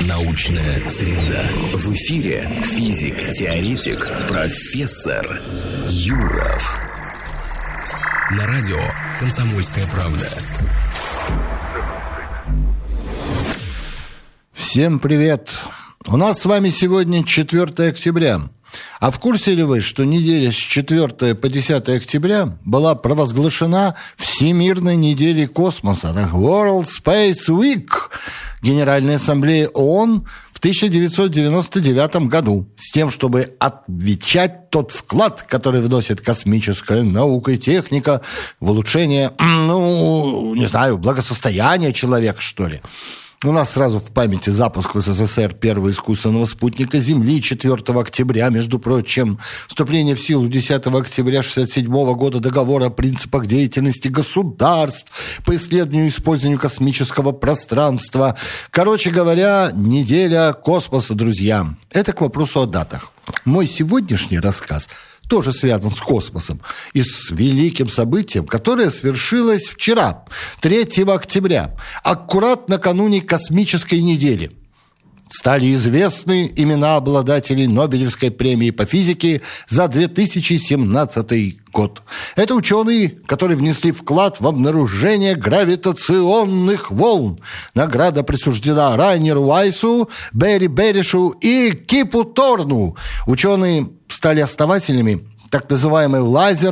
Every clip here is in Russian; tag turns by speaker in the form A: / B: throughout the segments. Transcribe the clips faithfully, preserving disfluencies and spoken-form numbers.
A: Научная среда. В эфире физик-теоретик профессор Юров. На радио «Комсомольская правда».
B: Всем привет! У нас с вами сегодня четвёртое октября. А в курсе ли вы, что неделя с четвёртого по десятое октября была провозглашена Всемирной неделей космоса, World Space Week, Генеральной Ассамблеи ООН в тысяча девятьсот девяносто девятом году, с тем, чтобы отмечать тот вклад, который вносит космическая наука и техника в улучшение, ну, не знаю, благосостояния человека, что ли. У нас сразу в памяти запуск в СССР первого искусственного спутника Земли четвёртого октября, между прочим, вступление в силу десятого октября шестьдесят седьмого года договора о принципах деятельности государств по исследованию и использованию космического пространства. Короче говоря, неделя космоса, друзья. Это к вопросу о датах. Мой сегодняшний рассказ тоже связан с космосом и с великим событием, которое свершилось вчера, третьего октября, аккурат накануне космической недели. Стали известны имена обладателей Нобелевской премии по физике за две тысячи семнадцатый год. Это ученые, которые внесли вклад в обнаружение гравитационных волн. Награда присуждена Райнеру Вайсу, Берри Берришу и Кипу Торну. Ученые стали основателями так называемой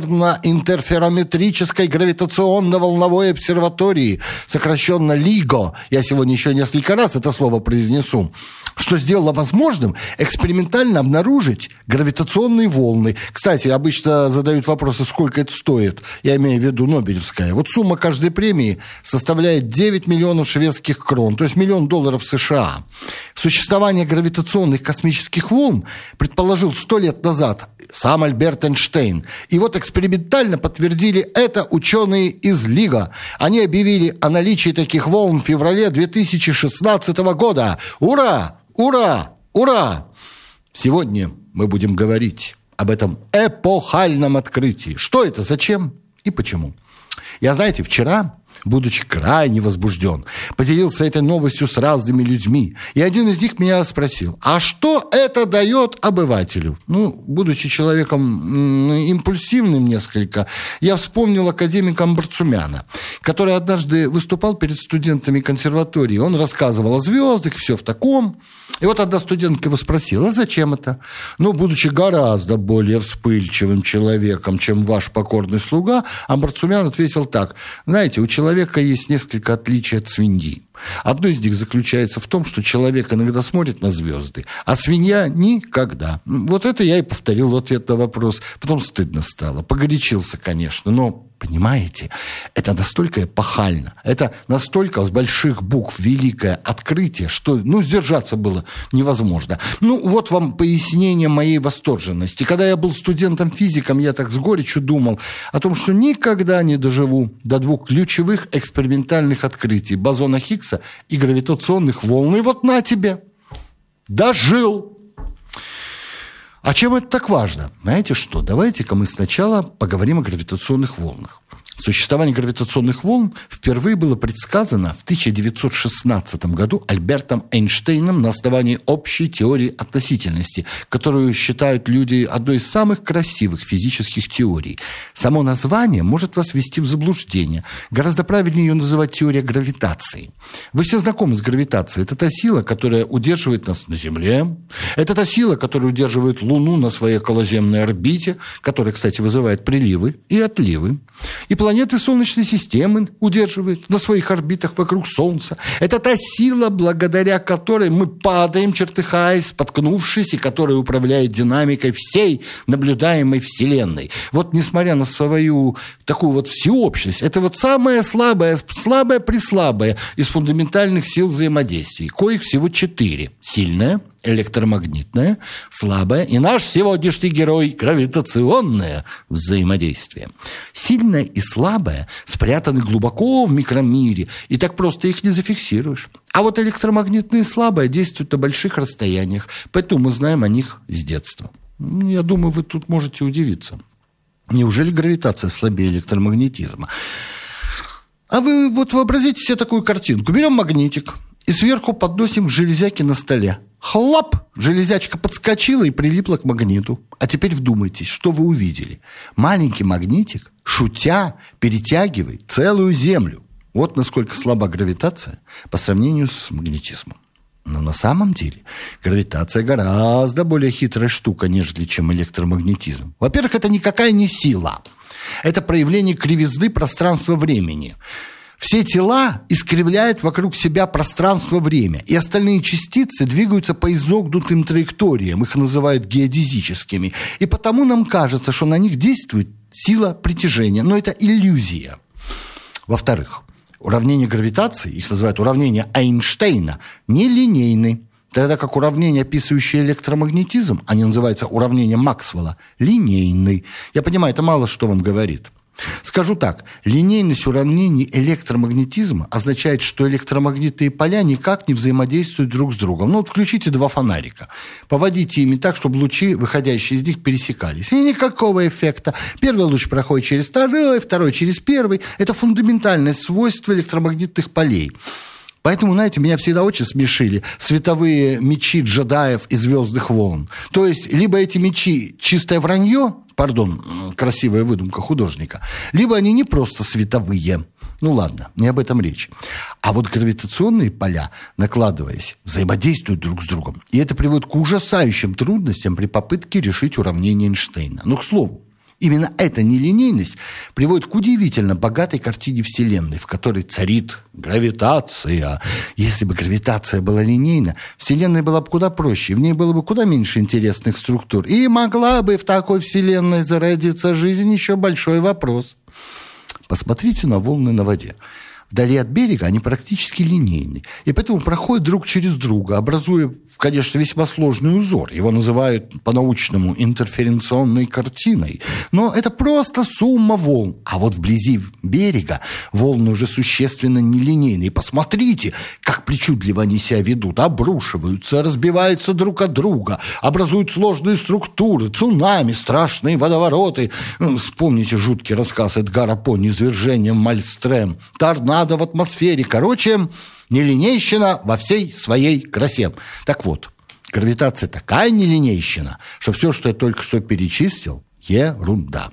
B: лазерно-интерферометрической гравитационно-волновой обсерватории, сокращенно ЛИГО. Я сегодня еще несколько раз это слово произнесу, что сделало возможным экспериментально обнаружить гравитационные волны. Кстати, обычно задают вопросы, сколько это стоит. Я имею в виду Нобелевская. Вот сумма каждой премии составляет девять миллионов шведских крон, то есть миллион долларов США. Существование гравитационных космических волн предположил сто лет назад сам Альберт Эйнштейн. И вот экспериментально подтвердили это ученые из ЛИГО. Они объявили о наличии таких волн в феврале две тысячи шестнадцатого года. Ура! Ура! Ура! Сегодня мы будем говорить об этом эпохальном открытии. Что это, зачем и почему? Я, знаете, вчера, будучи крайне возбужден, поделился этой новостью с разными людьми. И один из них меня спросил, а что это дает обывателю? Ну, будучи человеком импульсивным несколько, я вспомнил академика Амбарцумяна, который однажды выступал перед студентами консерватории. Он рассказывал о звездах, все в таком. И вот одна студентка его спросила, а зачем это? Ну, будучи гораздо более вспыльчивым человеком, чем ваш покорный слуга, Амбарцумян ответил так. Знаете, у человека есть несколько отличий от свиньи. Одно из них заключается в том, что человек иногда смотрит на звезды, а свинья никогда. Вот это я и повторил в ответ на вопрос. Потом стыдно стало. Погорячился, конечно, но... Понимаете, это настолько эпохально, это настолько с больших букв великое открытие, что, ну, сдержаться было невозможно. Ну, вот вам пояснение моей восторженности. Когда я был студентом-физиком, я так с горечью думал о том, что никогда не доживу до двух ключевых экспериментальных открытий – бозона Хиггса и гравитационных волн. И вот на тебе, дожил. А чем это так важно? Знаете что? Давайте-ка мы сначала поговорим о гравитационных волнах. Существование гравитационных волн впервые было предсказано в тысяча девятьсот шестнадцатом году Альбертом Эйнштейном на основании общей теории относительности, которую считают люди одной из самых красивых физических теорий. Само название может вас ввести в заблуждение. Гораздо правильнее ее называть теория гравитации. Вы все знакомы с гравитацией. Это та сила, которая удерживает нас на Земле. Это та сила, которая удерживает Луну на своей околоземной орбите, которая, кстати, вызывает приливы и отливы. И планеты Солнечной системы удерживает на своих орбитах вокруг Солнца. Это та сила, благодаря которой мы падаем, чертыхаясь, споткнувшись, и которая управляет динамикой всей наблюдаемой Вселенной. Вот несмотря на свою такую вот всеобщность, это вот самая слабая, слабая-преслабая из фундаментальных сил взаимодействия, коих всего четыре. Сильная, электромагнитное, слабое и наш сегодняшний герой – гравитационное взаимодействие. Сильное и слабое спрятаны глубоко в микромире, и так просто их не зафиксируешь. А вот электромагнитное и слабое действуют на больших расстояниях, поэтому мы знаем о них с детства. Я думаю, вы тут можете удивиться. Неужели гравитация слабее электромагнетизма? А вы вот вообразите себе такую картинку. Берем магнитик и сверху подносим к железяке на столе. Хлоп! Железячка подскочила и прилипла к магниту. А теперь вдумайтесь, что вы увидели. Маленький магнитик, шутя, перетягивает целую Землю. Вот насколько слаба гравитация по сравнению с магнетизмом. Но на самом деле гравитация гораздо более хитрая штука, нежели чем электромагнетизм. Во-первых, это никакая не сила. Это проявление кривизны пространства-времени. Все тела искривляют вокруг себя пространство-время, и остальные частицы двигаются по изогнутым траекториям, их называют геодезическими, и потому нам кажется, что на них действует сила притяжения, но это иллюзия. Во-вторых, уравнения гравитации, их называют уравнения Эйнштейна, нелинейны, тогда как уравнения, описывающие электромагнетизм, они называются уравнения Максвелла, линейны. Я понимаю, это мало что вам говорит. Скажу так, линейность уравнений электромагнетизма означает, что электромагнитные поля никак не взаимодействуют друг с другом. Ну вот включите два фонарика, поводите ими так, чтобы лучи, выходящие из них, пересекались. И никакого эффекта. Первый луч проходит через второй, второй через первый. Это фундаментальное свойство электромагнитных полей. Поэтому, знаете, меня всегда очень смешили световые мечи джедаев и звездных волн. То есть, либо эти мечи чистое вранье, пардон, красивая выдумка художника, либо они не просто световые. Ну ладно, не об этом речь. А вот гравитационные поля, накладываясь, взаимодействуют друг с другом. И это приводит к ужасающим трудностям при попытке решить уравнение Эйнштейна. Но, к слову, именно эта нелинейность приводит к удивительно богатой картине Вселенной, в которой царит гравитация. Если бы гравитация была линейна, Вселенная была бы куда проще, в ней было бы куда меньше интересных структур. И могла бы в такой Вселенной зародиться жизнь, еще большой вопрос. Посмотрите на волны на воде. Вдали от берега они практически линейны, и поэтому проходят друг через друга, образуя, конечно, весьма сложный узор. Его называют по-научному интерференционной картиной. Но это просто сумма волн. А вот вблизи берега волны уже существенно нелинейные. Посмотрите, как причудливо они себя ведут. Обрушиваются, разбиваются друг от друга, образуют сложные структуры, цунами, страшные водовороты. Вспомните жуткий рассказ Эдгара По «Низвержение Мальстрем», торнадо в атмосфере. Короче, нелинейщина во всей своей красе. Так вот, гравитация такая нелинейщина, что все, что я только что перечислил, ерунда.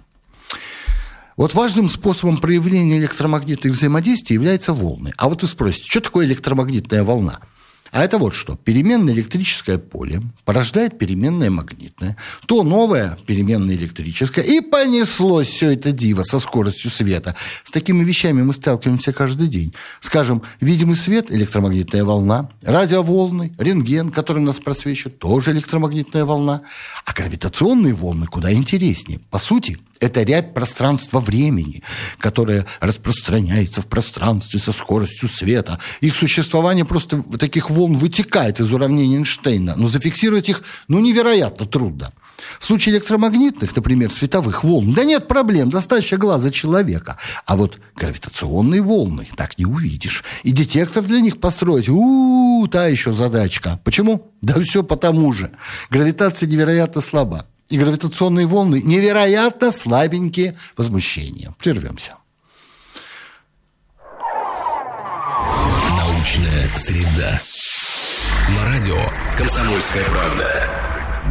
B: Вот важным способом проявления электромагнитных взаимодействий являются волны. А вот вы спросите, что такое электромагнитная волна? А это вот что. Переменное электрическое поле порождает переменное магнитное, то новое переменное электрическое, и понеслось все это диво со скоростью света. С такими вещами мы сталкиваемся каждый день. Скажем, видимый свет – электромагнитная волна, радиоволны, рентген, который нас просвечивает, тоже электромагнитная волна. А гравитационные волны куда интереснее. По сути, это рябь пространства-времени, которая распространяется в пространстве со скоростью света. Их существование просто таких волн вытекает из уравнения Эйнштейна, но зафиксировать их ну, невероятно трудно. В случае электромагнитных, например, световых волн, да нет проблем, достаточно глаза человека. А вот гравитационные волны так не увидишь. И детектор для них построить, у-у-у, та еще задачка. Почему? Да все потому же. Гравитация невероятно слаба. И гравитационные волны невероятно слабенькие возмущения. Прервемся.
A: Научная среда. На радио «Комсомольская правда».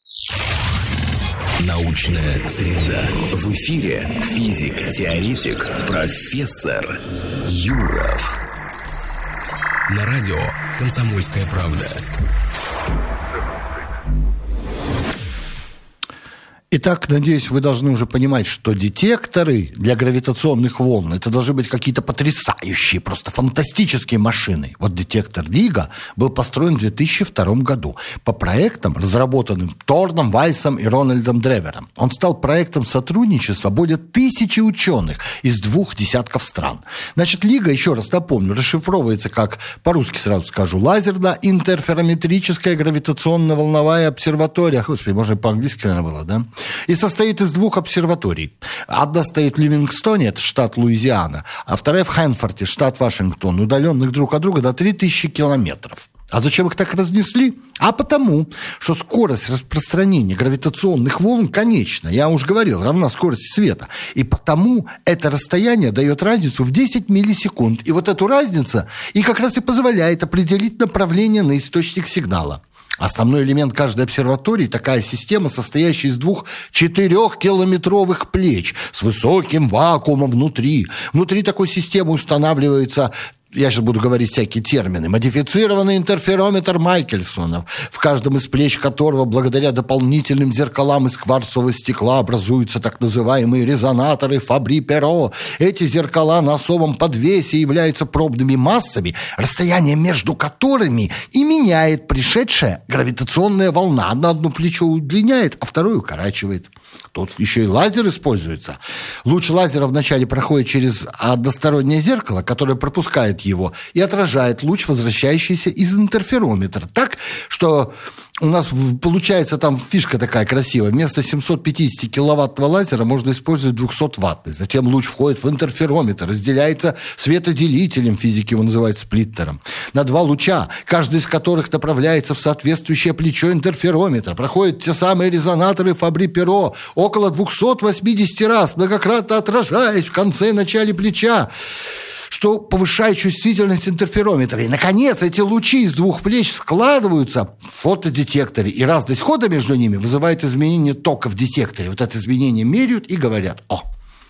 A: Научная среда. В эфире физик-теоретик, профессор Юров. На радио «Комсомольская правда».
B: Итак, надеюсь, вы должны уже понимать, что детекторы для гравитационных волн – это должны быть какие-то потрясающие, просто фантастические машины. Вот детектор Лига был построен в две тысячи втором году по проектам, разработанным Торном Вайсом и Рональдом Древером. Он стал проектом сотрудничества более тысячи ученых из двух десятков стран. Значит, Лига, еще раз напомню, расшифровывается как, по-русски сразу скажу, лазерно-интерферометрическая гравитационно-волновая обсерватория. Господи, можно и по-английски, наверное, было, да? И состоит из двух обсерваторий. Одна стоит в Ливингстоне, это штат Луизиана, а вторая в Хэнфорте, штат Вашингтон, удаленных друг от друга до три тысячи километров. А зачем их так разнесли? А потому, что скорость распространения гравитационных волн конечна, я уже говорил, равна скорости света. И потому это расстояние дает разницу в десять миллисекунд. И вот эту разницу и как раз и позволяет определить направление на источник сигнала. Основной элемент каждой обсерватории – такая система, состоящая из двух четырехкилометровых плеч с высоким вакуумом внутри. Внутри такой системы устанавливается... Я сейчас буду говорить всякие термины. Модифицированный интерферометр Майкельсона, в каждом из плеч которого, благодаря дополнительным зеркалам из кварцевого стекла, образуются так называемые резонаторы Фабри-Перо. Эти зеркала на особом подвесе являются пробными массами, расстояние между которыми и меняет пришедшая гравитационная волна. Одна одно плечо удлиняет, а второе укорачивает. Тут еще и лазер используется. Луч лазера вначале проходит через одностороннее зеркало, которое пропускает его и отражает луч, возвращающийся из интерферометра. Так, что у нас получается там фишка такая красивая. Вместо семьсот пятьдесят киловаттного лазера можно использовать двухсотваттный. Затем луч входит в интерферометр, разделяется светоделителем, физики его называют сплиттером, на два луча, каждый из которых направляется в соответствующее плечо интерферометра. Проходят те самые резонаторы Фабри-Перо около двухсот восьмидесяти раз, многократно отражаясь в конце и начале плеча, что повышает чувствительность интерферометра. И, наконец, эти лучи из двух плеч складываются в фотодетекторе, и разность хода между ними вызывает изменение тока в детекторе. Вот это изменение меряют и говорят: о!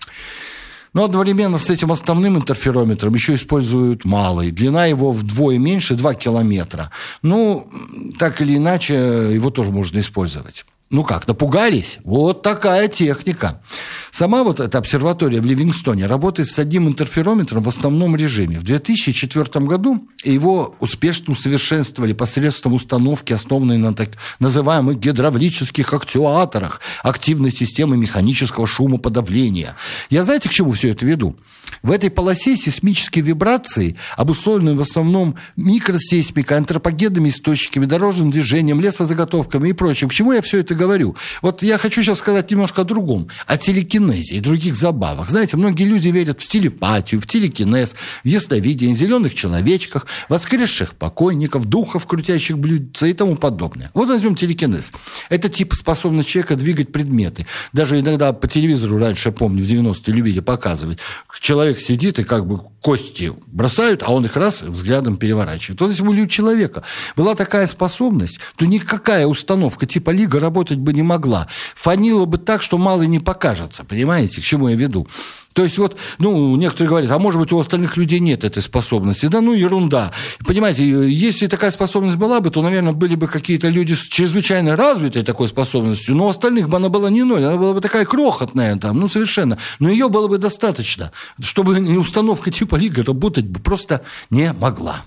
B: Но одновременно с этим основным интерферометром еще используют малый. Длина его вдвое меньше, два километра. Ну, так или иначе, его тоже можно использовать. Ну как, напугались? Вот такая техника. Сама вот эта обсерватория в Ливингстоне работает с одним интерферометром в основном режиме. В две тысячи четвёртом году его успешно усовершенствовали посредством установки, основанной на так называемых гидравлических актуаторах активной системы механического шумоподавления. Я знаете, к чему все это веду? В этой полосе сейсмические вибрации, обусловленные в основном микросейсмикой, антропогенными источниками, дорожным движением, лесозаготовками и прочим. К чему я все это говорю? Вот я хочу сейчас сказать немножко о другом, о телекинезе и других забавах. Знаете, многие люди верят в телепатию, в телекинез, в ясновидение, зеленых человечках, воскресших покойников, духов, крутящих блюдца и тому подобное. Вот возьмем телекинез. Это тип способности человека двигать предметы. Даже иногда по телевизору раньше, я помню, в девяностые любили показывать. Человек сидит и как бы кости бросают, а он их раз взглядом переворачивает. Вот если бы у человека была такая способность, то никакая установка типа Лига работать бы не могла. Фанило бы так, что мало не покажется. Понимаете, к чему я веду? То есть вот, ну, некоторые говорят, а может быть, у остальных людей нет этой способности. Да ну, ерунда. Понимаете, если такая способность была бы, то, наверное, были бы какие-то люди с чрезвычайно развитой такой способностью, но у остальных бы она была не ноль, она была бы такая крохотная там, ну, совершенно. Но ее было бы достаточно, чтобы установка типа Лига работать бы просто не могла.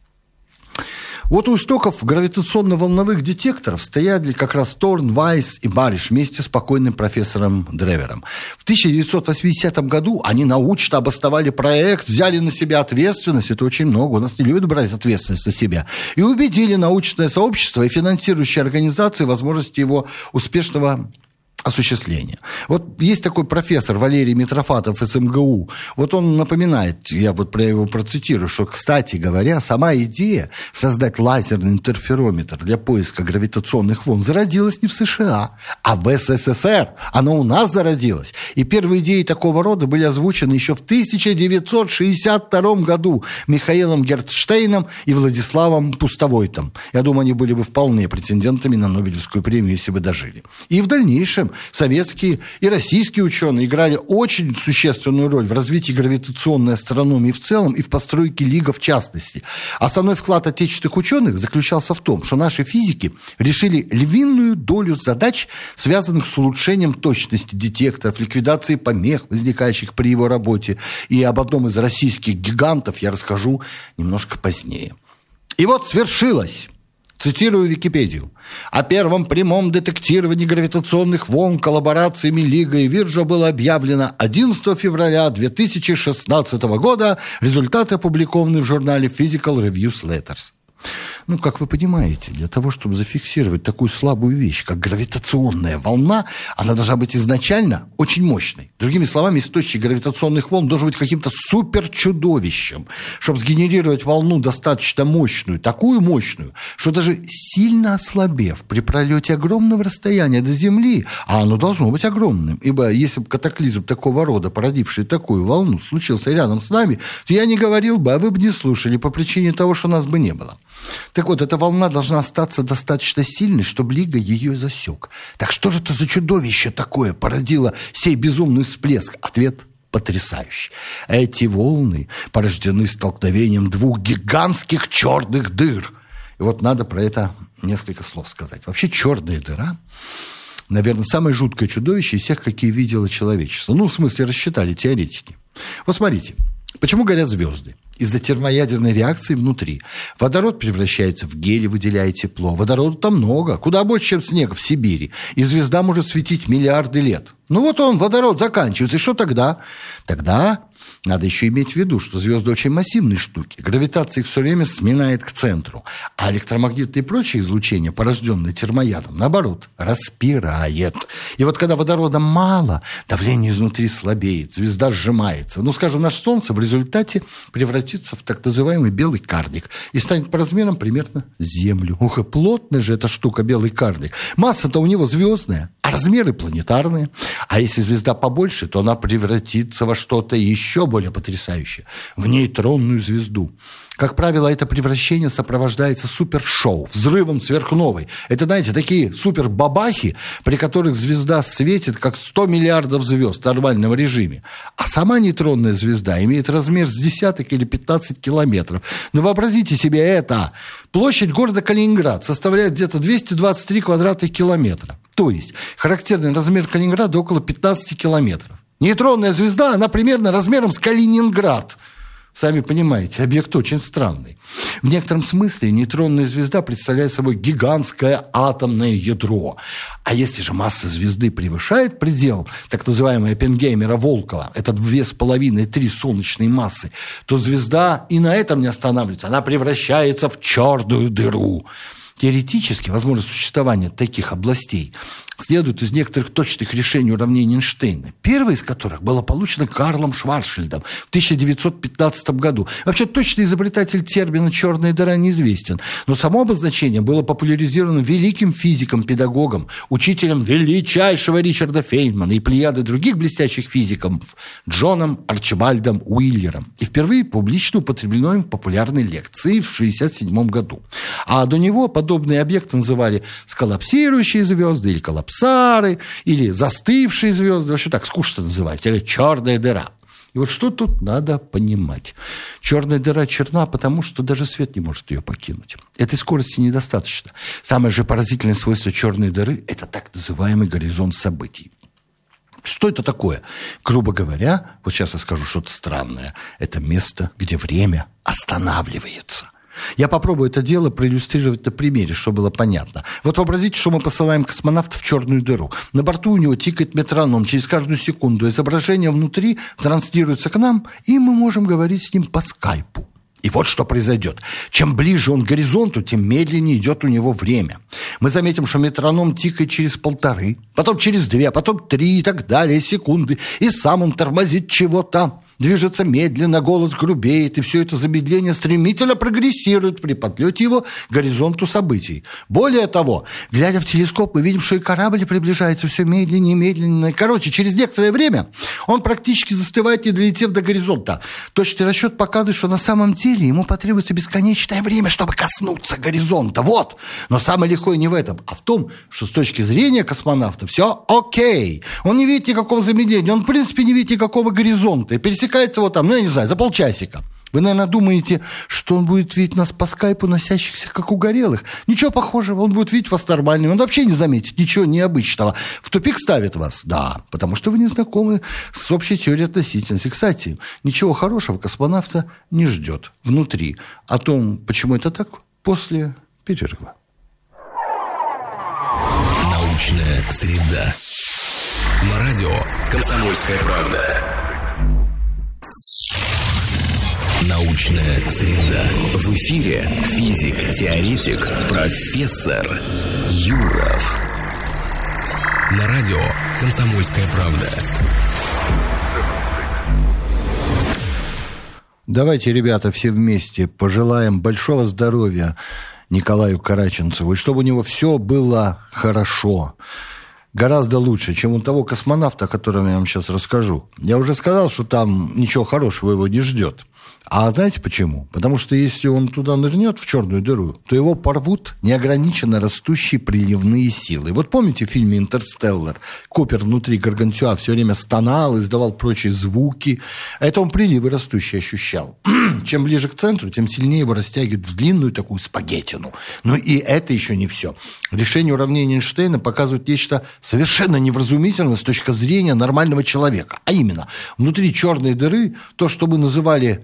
B: Вот у истоков гравитационно-волновых детекторов стояли как раз Торн, Вайс и Бариш вместе с покойным профессором Древером. В тысяча девятьсот восьмидесятом году они научно обосновали проект, взяли на себя ответственность, это очень много, у нас не любят брать ответственность на себя, и убедили научное сообщество и финансирующие организации в возможности его успешного осуществления. Вот есть такой профессор Валерий Митрофатов из эм гэ у. Вот он напоминает, я вот про его процитирую, что, кстати говоря, сама идея создать лазерный интерферометр для поиска гравитационных волн зародилась не в США, а в эс эс эс эр. Она у нас зародилась. И первые идеи такого рода были озвучены еще в тысяча девятьсот шестьдесят втором году Михаилом Герцштейном и Владиславом Пустовойтом. Я думаю, они были бы вполне претендентами на Нобелевскую премию, если бы дожили. И в дальнейшем советские и российские ученые играли очень существенную роль в развитии гравитационной астрономии в целом и в постройке Лига в частности. Основной вклад отечественных ученых заключался в том, что наши физики решили львиную долю задач, связанных с улучшением точности детекторов, ликвидацией помех, возникающих при его работе. И об одном из российских гигантов я расскажу немножко позднее. И вот свершилось. Цитирую Википедию. О первом прямом детектировании гравитационных волн коллаборациями Лига и Вирджа было объявлено одиннадцатого февраля две тысячи шестнадцатого года. Результаты опубликованы в журнале Physical Reviews Letters. Ну, как вы понимаете, для того, чтобы зафиксировать такую слабую вещь, как гравитационная волна, она должна быть изначально очень мощной. Другими словами, источник гравитационных волн должен быть каким-то суперчудовищем, чтобы сгенерировать волну достаточно мощную, такую мощную, что даже сильно ослабев при пролете огромного расстояния до Земли, а оно должно быть огромным, ибо если бы катаклизм такого рода, породивший такую волну, случился рядом с нами, то я не говорил бы, а вы бы не слушали по причине того, что нас бы не было. Так вот, эта волна должна остаться достаточно сильной, чтобы Лига ее засек. Так что же это за чудовище такое породило сей безумный всплеск? Ответ потрясающий. Эти волны порождены столкновением двух гигантских черных дыр. И вот надо про это несколько слов сказать. Вообще, черная дыра, наверное, самое жуткое чудовище из всех, какие видело человечество. Ну, в смысле, рассчитали теоретики. Вот смотрите, почему горят звезды? Из-за термоядерной реакции внутри. Водород превращается в гелий, выделяя тепло. Водорода там много, куда больше, чем снега в Сибири. И звезда может светить миллиарды лет. Ну вот он, водород, заканчивается. И что тогда? Тогда надо еще иметь в виду, что звезды очень массивные штуки. Гравитация их все время сминает к центру. А электромагнитные и прочие излучения, порожденные термоядом, наоборот, распирает. И вот когда водорода мало, давление изнутри слабеет, звезда сжимается. Ну, скажем, наше Солнце в результате превратится в так называемый белый карлик и станет по размерам примерно Землю. Ух, и плотная же эта штука, белый карлик. Масса-то у него звездная, а размеры планетарные. А если звезда побольше, то она превратится во что-то еще более потрясающее, в нейтронную звезду. Как правило, это превращение сопровождается супершоу, взрывом сверхновой. Это, знаете, такие супербабахи, при которых звезда светит, как сто миллиардов звезд в нормальном режиме. А сама нейтронная звезда имеет размер с десяток или пятнадцать километров. Но вообразите себе это. Площадь города Калининград составляет где-то двести двадцать три квадратных километра. То есть характерный размер Калининграда около пятнадцать километров. Нейтронная звезда, она примерно размером с Калининград. Сами понимаете, объект очень странный. В некотором смысле нейтронная звезда представляет собой гигантское атомное ядро. А если же масса звезды превышает предел, так называемый Оппенгеймера-Волкова, это две с половиной три солнечные массы, то звезда и на этом не останавливается, она превращается в черную дыру. Теоретически возможно существование таких областей следует из некоторых точных решений уравнений Эйнштейна, первое из которых было получено Карлом Шварцшильдом в тысяча девятьсот пятнадцатом году. Вообще, точный изобретатель термина «черная дыра» неизвестен, но само обозначение было популяризировано великим физиком-педагогом, учителем величайшего Ричарда Фейнмана и плеяды других блестящих физиков Джоном Арчибальдом Уиллером, и впервые публично употреблено им в популярной лекции в шестьдесят седьмом году. А до него подобные объекты называли сколлапсирующие звезды или коллапсары, или застывшие звезды, вообще так скучно называть, или черная дыра. И вот что тут надо понимать. Черная дыра черна, потому что даже свет не может ее покинуть. Этой скорости недостаточно. Самое же поразительное свойство черной дыры – это так называемый горизонт событий. Что это такое? Грубо говоря, вот сейчас я скажу что-то странное. Это место, где время останавливается. Я попробую это дело проиллюстрировать на примере, чтобы было понятно. Вот вообразите, что мы посылаем космонавта в черную дыру. На борту у него тикает метроном. Через каждую секунду изображение внутри транслируется к нам, и мы можем говорить с ним по скайпу. И вот что произойдет. Чем ближе он к горизонту, тем медленнее идет у него время. Мы заметим, что метроном тикает через полторы, потом через две, потом три и так далее секунды. И сам он тормозит чего-то. Движется медленно, голос грубеет, и все это замедление стремительно прогрессирует при подлете его к горизонту событий. Более того, глядя в телескоп, мы видим, что и корабль приближается все медленнее и медленнее. Короче, через некоторое время он практически застывает, не долетев до горизонта. Точный расчет показывает, что на самом деле ему потребуется бесконечное время, чтобы коснуться горизонта. Вот. Но самое легкое не в этом, а в том, что с точки зрения космонавта все окей. Он не видит никакого замедления, он в принципе не видит никакого горизонта. И пересекает его там, ну я не знаю, за полчасика. Вы, наверное, думаете, что он будет видеть нас по скайпу, носящихся как угорелых. Ничего похожего, он будет видеть вас нормальными. Он вообще не заметит ничего необычного. В тупик ставит вас? Да, потому что вы не знакомы с общей теорией относительности. Кстати, ничего хорошего космонавта не ждет внутри. О том, почему это так, после перерыва.
A: Научная среда. На радио «Комсомольская правда». Научная среда. В эфире физик-теоретик профессор Юров. На радио «Комсомольская правда».
B: Давайте, ребята, все вместе пожелаем большого здоровья Николаю Караченцеву, и чтобы у него все было хорошо. Гораздо лучше, чем у того космонавта, о котором я вам сейчас расскажу. Я уже сказал, что там ничего хорошего его не ждет. А знаете почему? Потому что если он туда нырнет, в черную дыру, то его порвут неограниченно растущие приливные силы. Вот помните в фильме «Интерстеллар»? Купер внутри Гаргантюа все время стонал, издавал прочие звуки. А это он приливы растущие ощущал. Чем ближе к центру, тем сильнее его растягивает в длинную такую спагеттину. Но и это еще не все. Решение уравнения Эйнштейна показывает нечто совершенно невразумительное с точки зрения нормального человека. А именно, внутри черной дыры то, что мы называли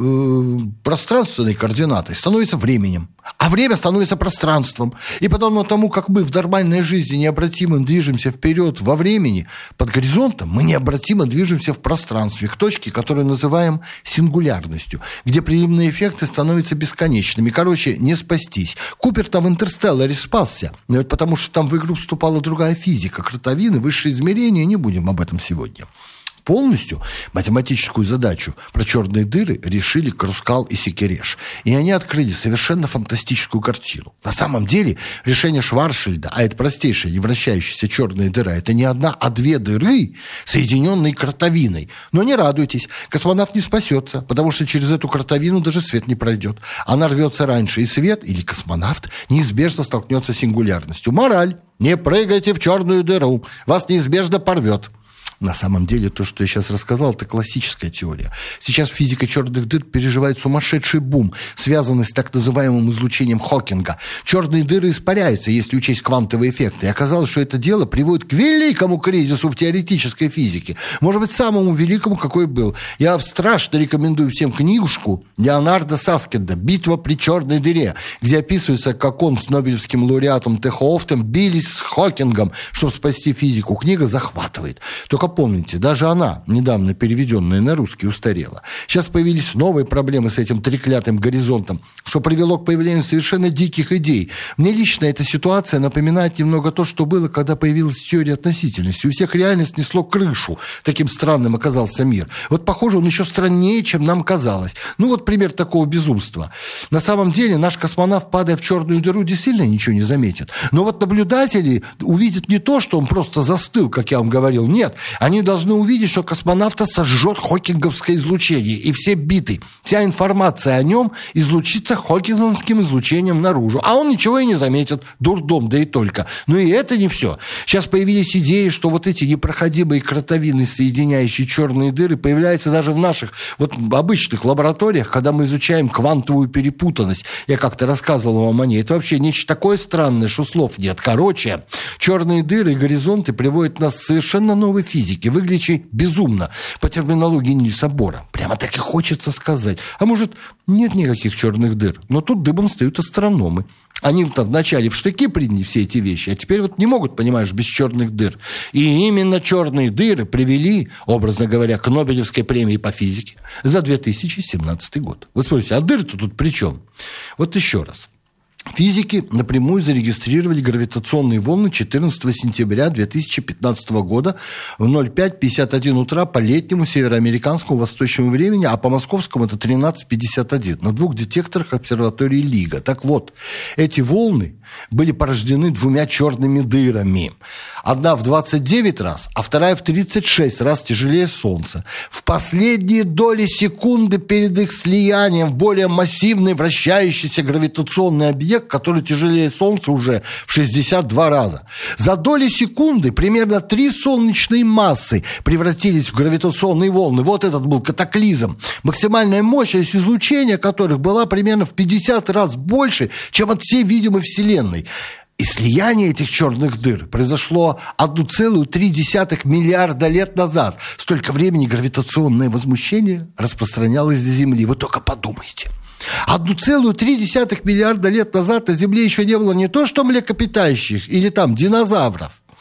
B: э, пространственной координатой, становится временем. А время становится пространством. И подобно тому, как мы в нормальной жизни необратимо движемся вперед во времени, под горизонтом мы необратимо движемся в пространстве, к точке, которую называем сингулярностью, где приливные эффекты становятся бесконечными. Короче, не спастись. Купер там в «Интерстелларе» спасся, но это потому, что там в игру вступала другая физика, кротовины, высшие измерения, не будем об этом сегодня. Полностью математическую задачу про черные дыры решили Крускал и Секереш. И они открыли совершенно фантастическую картину. На самом деле решение Шварцшильда, а это простейшая невращающаяся черная дыра, это не одна, а две дыры, соединенные кротовиной. Но не радуйтесь, космонавт не спасется, потому что через эту кротовину даже свет не пройдет. Она рвется раньше, и свет, или космонавт, неизбежно столкнется с сингулярностью. Мораль: не прыгайте в черную дыру, вас неизбежно порвет. На самом деле, то, что я сейчас рассказал, это классическая теория. Сейчас физика черных дыр переживает сумасшедший бум, связанный с так называемым излучением Хокинга. Черные дыры испаряются, если учесть квантовые эффекты. И оказалось, что это дело приводит к великому кризису в теоретической физике. Может быть, самому великому, какой был. Я страшно рекомендую всем книжку Леонарда Саскинда «Битва при черной дыре», где описывается, как он с нобелевским лауреатом Т. Хоофтом бились с Хокингом, чтобы спасти физику. Книга захватывает. Только помните, даже она, недавно переведенная на русский, устарела. Сейчас появились новые проблемы с этим треклятым горизонтом, что привело к появлению совершенно диких идей. Мне лично эта ситуация напоминает немного то, что было, когда появилась теория относительности. У всех реально снесло крышу. Таким странным оказался мир. Вот, похоже, он еще страннее, чем нам казалось. Ну, вот пример такого безумства. На самом деле, наш космонавт, падая в черную дыру, действительно ничего не заметит. Но вот наблюдатели увидят не то, что он просто застыл, как я вам говорил. Нет. Они должны увидеть, что космонавта сожжет хокинговское излучение, и все биты. Вся информация о нем излучится хокинговским излучением наружу. А он ничего и не заметит. Дурдом, да и только. Но и это не все. Сейчас появились идеи, что вот эти непроходимые кротовины, соединяющие черные дыры, появляются даже в наших вот обычных лабораториях, когда мы изучаем квантовую перепутанность. Я как-то рассказывал вам о ней. Это вообще нечто такое странное, что слов нет. Короче, черные дыры и горизонты приводят нас к совершенно новой физике, выглядящей безумно, по терминологии Нильса Бора. Прямо так и хочется сказать. А может, нет никаких черных дыр? Но тут дыбом встают астрономы. Они-то вначале в штыки приняли все эти вещи, а теперь вот не могут, понимаешь, без черных дыр. И именно черные дыры привели, образно говоря, к Нобелевской премии по физике за две тысячи семнадцатый год. Вы спросите, а дыры-то тут при чем? Вот еще раз. Физики напрямую зарегистрировали гравитационные волны четырнадцатого сентября две тысячи пятнадцатого года в ноль пять пятьдесят один утра по летнему североамериканскому восточному времени, а по московскому это тринадцать пятьдесят один на двух детекторах обсерватории Лига. Так вот, эти волны были порождены двумя черными дырами. Одна в двадцать девять раз, а вторая в тридцать шесть раз тяжелее Солнца. В последние доли секунды перед их слиянием в более массивный вращающийся гравитационный объект, который тяжелее Солнца уже в шестьдесят два раза. За доли секунды примерно три солнечные массы превратились в гравитационные волны. Вот этот был катаклизм. Максимальная мощность излучения которых была примерно в пятьдесят раз больше, чем от всей видимой Вселенной. И слияние этих черных дыр произошло одна целая три десятых миллиарда лет назад. Столько времени гравитационное возмущение распространялось до Земли. Вы только подумайте. одна целая три десятых миллиарда лет назад на Земле еще не было не то что млекопитающих или там динозавров.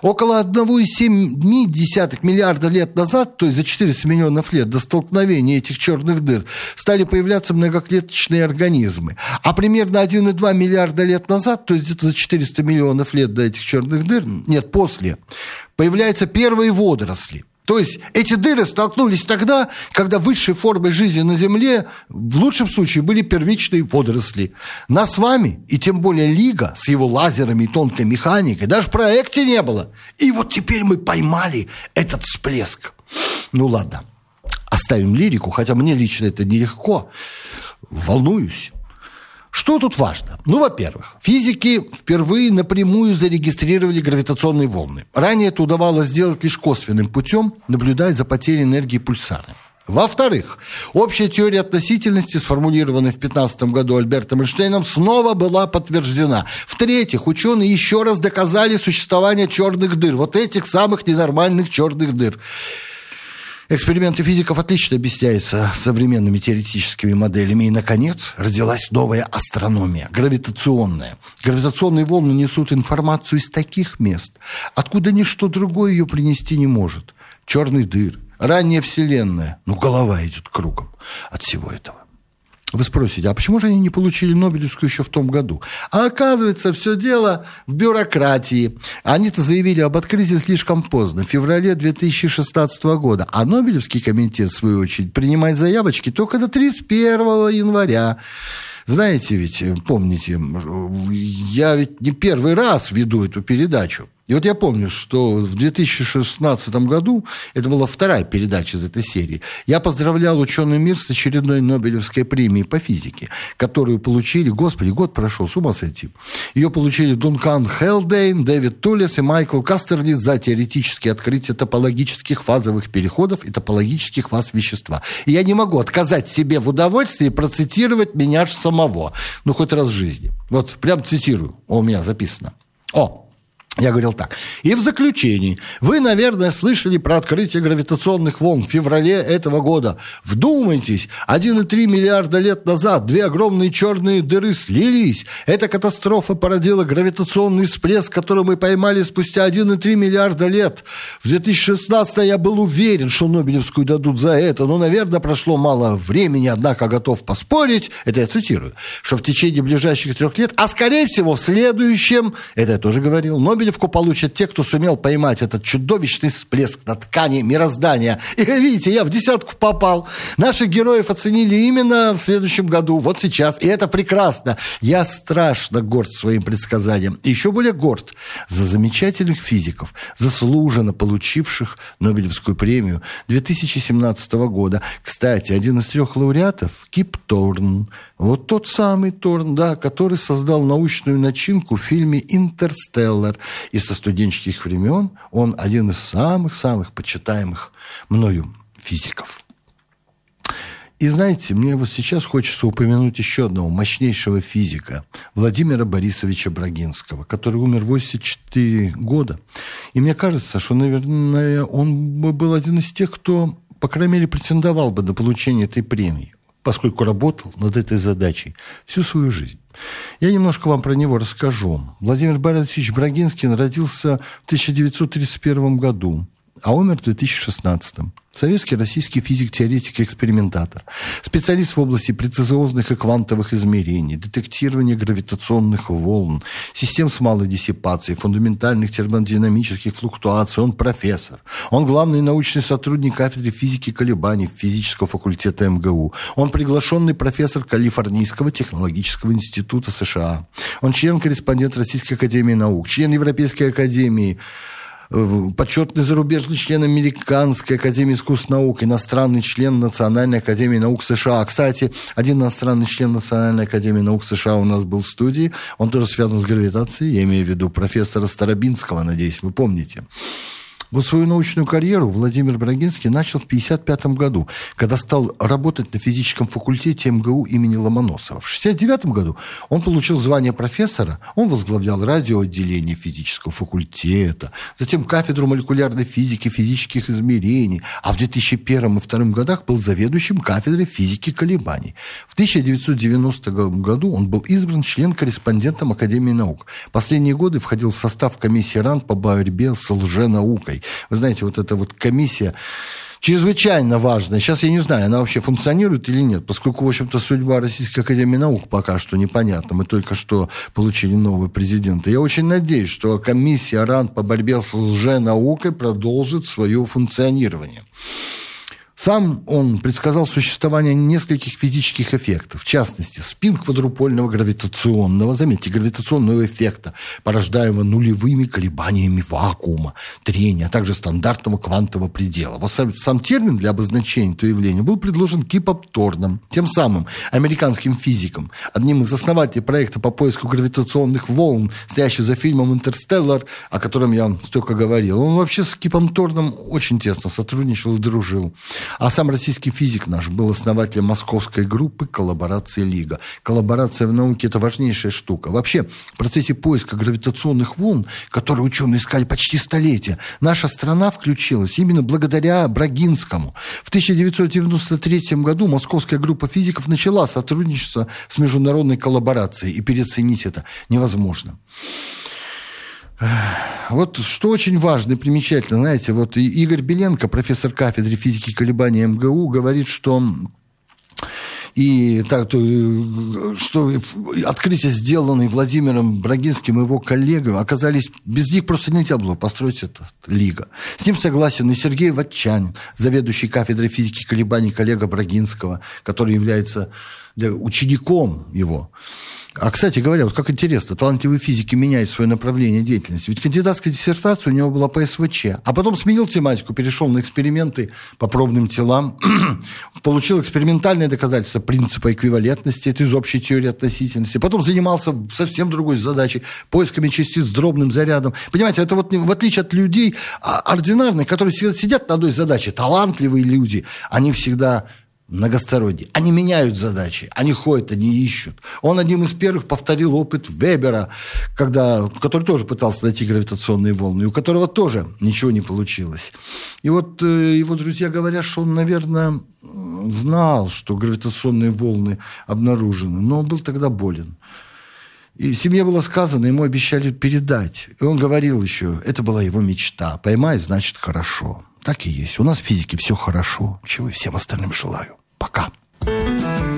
B: Около одна целая семь десятых миллиарда лет назад, то есть за четыреста миллионов лет до столкновения этих черных дыр, стали появляться многоклеточные организмы. А примерно один целых два миллиарда лет назад, то есть где-то за четыреста миллионов лет до этих черных дыр, нет, после, появляются первые водоросли. То есть эти дыры столкнулись тогда, когда высшей формой жизни на Земле в лучшем случае были первичные водоросли. Нас с вами, и тем более Лига с его лазерами и тонкой механикой, даже в проекте не было. И вот теперь мы поймали этот всплеск. Ну ладно, оставим лирику, хотя мне лично это нелегко. Волнуюсь. Что тут важно? Ну, во-первых, физики впервые напрямую зарегистрировали гравитационные волны. Ранее это удавалось сделать лишь косвенным путем, наблюдая за потерей энергии пульсарами. Во-вторых, общая теория относительности, сформулированная в пятнадцатом году Альбертом Эйнштейном, снова была подтверждена. В-третьих, ученые еще раз доказали существование черных дыр, вот этих самых ненормальных черных дыр. Эксперименты физиков отлично объясняются современными теоретическими моделями. И, наконец, родилась новая астрономия, гравитационная. Гравитационные волны несут информацию из таких мест, откуда ничто другое ее принести не может. Черные дыры, ранняя Вселенная. Ну, голова идет кругом от всего этого. Вы спросите, а почему же они не получили Нобелевскую еще в том году? А оказывается, все дело в бюрократии. Они-то заявили об открытии слишком поздно, в феврале две тысячи шестнадцатого года. А Нобелевский комитет, в свою очередь, принимает заявочки только до тридцать первого января. Знаете ведь, помните, я ведь не первый раз веду эту передачу. И вот я помню, что в две тысячи шестнадцатом году, это была вторая передача из этой серии, я поздравлял ученый мир с очередной Нобелевской премией по физике, которую получили, господи, год прошел, с ума сойти. Ее получили Дункан Хелдейн, Дэвид Туллес и Майкл Кастерлиц за теоретические открытия топологических фазовых переходов и топологических фаз вещества. И я не могу отказать себе в удовольствии процитировать меня же самого, ну, хоть раз в жизни. Вот, прям цитирую, у меня записано. О! Я говорил так. И в заключении. Вы, наверное, слышали про открытие гравитационных волн в феврале этого года. Вдумайтесь, один целых три миллиарда лет назад две огромные черные дыры слились. Эта катастрофа породила гравитационный всплеск, который мы поймали спустя один целых три миллиарда лет. В две тысячи шестнадцатом я был уверен, что Нобелевскую дадут за это, но, наверное, прошло мало времени, однако готов поспорить, это я цитирую, что в течение ближайших трех лет, а скорее всего в следующем, это я тоже говорил, Нобелевскую Нобелевку получат те, кто сумел поймать этот чудовищный всплеск на ткани мироздания. И видите, я в десятку попал. Наших героев оценили именно в следующем году, вот сейчас. И это прекрасно. Я страшно горд своим предсказанием. И еще более горд за замечательных физиков, заслуженно получивших Нобелевскую премию две тысячи семнадцатого года. Кстати, один из трех лауреатов – Кип Торн. Вот тот самый Торн, да, который создал научную начинку в фильме «Интерстеллар». И со студенческих времен он один из самых-самых почитаемых мною физиков. И знаете, мне вот сейчас хочется упомянуть еще одного мощнейшего физика, Владимира Борисовича Брагинского, который умер в восемьдесят четыре года. И мне кажется, что, наверное, он был один из тех, кто, по крайней мере, претендовал бы на получение этой премии, поскольку работал над этой задачей всю свою жизнь. Я немножко вам про него расскажу. Владимир Борисович Брагинский родился в тысяча девятьсот тридцать первом году, а умер в две тысячи шестнадцатом. Советский российский физик-теоретик и экспериментатор, специалист в области прецизионных и квантовых измерений, детектирования гравитационных волн, систем с малой диссипацией, фундаментальных термодинамических флуктуаций. Он профессор. Он главный научный сотрудник кафедры физики колебаний физического факультета эм гэ у. Он приглашенный профессор Калифорнийского технологического института США. Он член-корреспондент Российской академии наук, член Европейской академии, почетный зарубежный член Американской академии искусств и наук, иностранный член Национальной академии наук США. Кстати, один иностранный член Национальной академии наук США у нас был в студии. Он тоже связан с гравитацией. Я имею в виду профессора Старобинского, надеюсь, вы помните. Вот свою научную карьеру Владимир Брагинский начал в пятьдесят пятом году, когда стал работать на физическом факультете эм гэ у имени Ломоносова. В шестьдесят девятом году он получил звание профессора, он возглавлял радиоотделение физического факультета, затем кафедру молекулярной физики, физических измерений, а в две тысячи первом и две тысячи втором годах был заведующим кафедрой физики колебаний. В тысяча девятьсот девяностом году он был избран член-корреспондентом Академии наук. Последние годы входил в состав комиссии РАН по борьбе с лженаукой. Вы знаете, вот эта вот комиссия чрезвычайно важная. Сейчас я не знаю, она вообще функционирует или нет, поскольку, в общем-то, судьба Российской Академии Наук пока что непонятна. Мы только что получили нового президента. Я очень надеюсь, что комиссия РАН по борьбе с лженаукой продолжит свое функционирование. Сам он предсказал существование нескольких физических эффектов, в частности, спин-квадрупольного гравитационного, заметьте, гравитационного эффекта, порождаемого нулевыми колебаниями вакуума, трения, а также стандартного квантового предела. Вот сам, сам термин для обозначения этого явления был предложен Кипом Торном, тем самым американским физиком, одним из основателей проекта по поиску гравитационных волн, стоящий за фильмом «Интерстеллар», о котором я вам столько говорил. Он вообще с Кипом Торном очень тесно сотрудничал и дружил. А сам российский физик наш был основателем московской группы «Коллаборация Лига». Коллаборация в науке – это важнейшая штука. Вообще, в процессе поиска гравитационных волн, которые ученые искали почти столетия, наша страна включилась именно благодаря Брагинскому. В тысяча девятьсот девяносто третьем году московская группа физиков начала сотрудничество с международной коллаборацией, и переоценить это невозможно. Вот что очень важно и примечательно, знаете, вот Игорь Беленко, профессор кафедры физики колебаний эм гэ у, говорит, что, и, так, что открытия, сделанные Владимиром Брагинским и его коллегами, оказались, без них просто нельзя было построить эту Лигу. С ним согласен и Сергей Ватчанин, заведующий кафедрой физики колебаний, коллега Брагинского, который является учеником его. А, кстати говоря, вот как интересно, талантливые физики меняют свое направление деятельности. Ведь кандидатская диссертация у него была по эс вэ че, а потом сменил тематику, перешел на эксперименты по пробным телам, получил экспериментальное доказательство принципа эквивалентности, это из общей теории относительности, потом занимался совсем другой задачей, поисками частиц с дробным зарядом. Понимаете, это вот в отличие от людей ординарных, которые сидят на одной задаче, талантливые люди, они всегда многосторонние. Они меняют задачи, они ходят, они ищут. Он одним из первых повторил опыт Вебера, когда, который тоже пытался найти гравитационные волны, и у которого тоже ничего не получилось. И вот э, его друзья говорят, что он, наверное, знал, что гравитационные волны обнаружены, но он был тогда болен. И семье было сказано, ему обещали передать. И он говорил еще, это была его мечта. Поймай, значит, хорошо. Так и есть. У нас в физике все хорошо, чего и всем остальным желаю. Пока.